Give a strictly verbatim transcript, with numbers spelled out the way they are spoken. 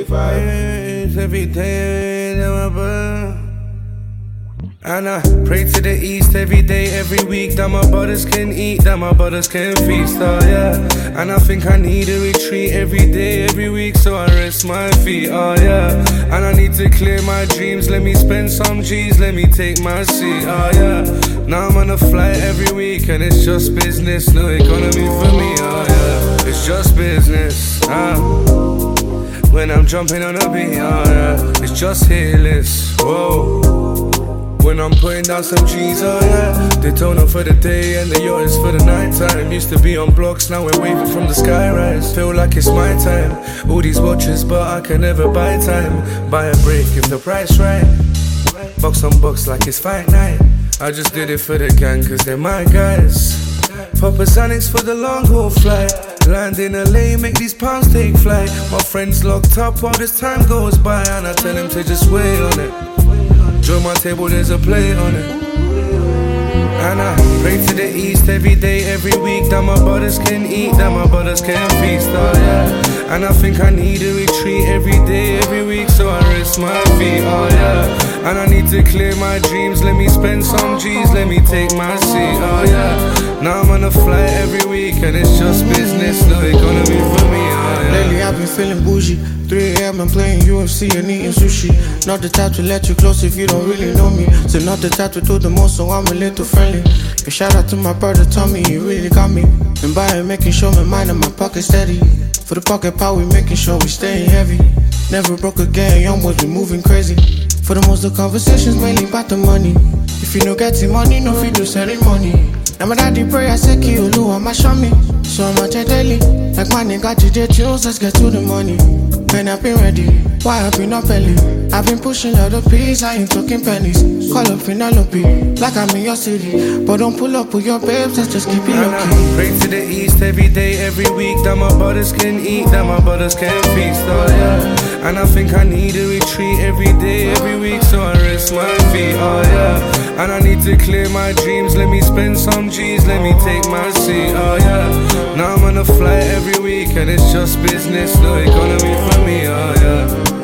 forty-five. Every day, I'm a and I pray to the east every day, every week, that my brothers can eat, that my brothers can feast, oh yeah. And I think I need a retreat every day, every week, so I rest my feet, oh yeah. And I need to clear my dreams, let me spend some G's, let me take my seat, oh yeah. Now I'm on a flight every week, and it's just business, no economy for me, oh yeah. It's just business, ah. When I'm jumping on a beat, oh yeah. It's just hitless, whoa. When I'm putting down some G's, oh yeah. They tone up for the day and the yacht is for the night time. Used to be on blocks, now we're waving from the skyrise. Feel like it's my time. All these watches, but I can never buy time. Buy a break if the price right. Box on box like it's fight night. I just did it for the gang cause they're my guys. Papa Xanax for the long haul flight. Land in L A, make these pounds take flight. My friends locked up while this time goes by, and I tell them to just wait on it. Join my table, there's a plate on it. And I pray to the east every day, every week, that my brothers can eat, that my brothers can feast, oh yeah. And I think I need a retreat every day, every week, so I rest my feet, oh yeah. And I need to clear my dreams, let me spend some G's, let me take my seat, oh yeah. Now I'm on a flight every week, and it's just business, no economy for me, oh yeah. Lately I've been feeling bougie. three A M and playing U F C and eating sushi. Not the type to let you close if you don't really know me. So not the type to do the most, so I'm a little friendly. A shout out to my brother Tommy, he really got me. Been buying, making sure my mind and my pocket steady. For the pocket power, we making sure we staying heavy. Never broke again, young boys be moving crazy. For the most, the conversations mainly about the money. If you no getting money, no fit do ceremony. Now my daddy pray, I say ki Oluwa ma show me. So much a daily, like my nigga G J Jules, let's get to the money. Man, I've been ready, why I've been up early. I've been pushing out the peas, I ain't talking pennies. Call up Penelope, like I'm in your city. But don't pull up with your babes, let's just keep it low-key. Pray to the east every day, every week, that my brothers can eat, that my brothers can feast, oh yeah. And I think I need a retreat every day, every week, so I rest my feet, oh yeah. And I need to clear my dreams, let me spend some G's, let me take my seat, oh yeah. Now I'm on a flight every week, and it's just business, no economy for me, oh yeah.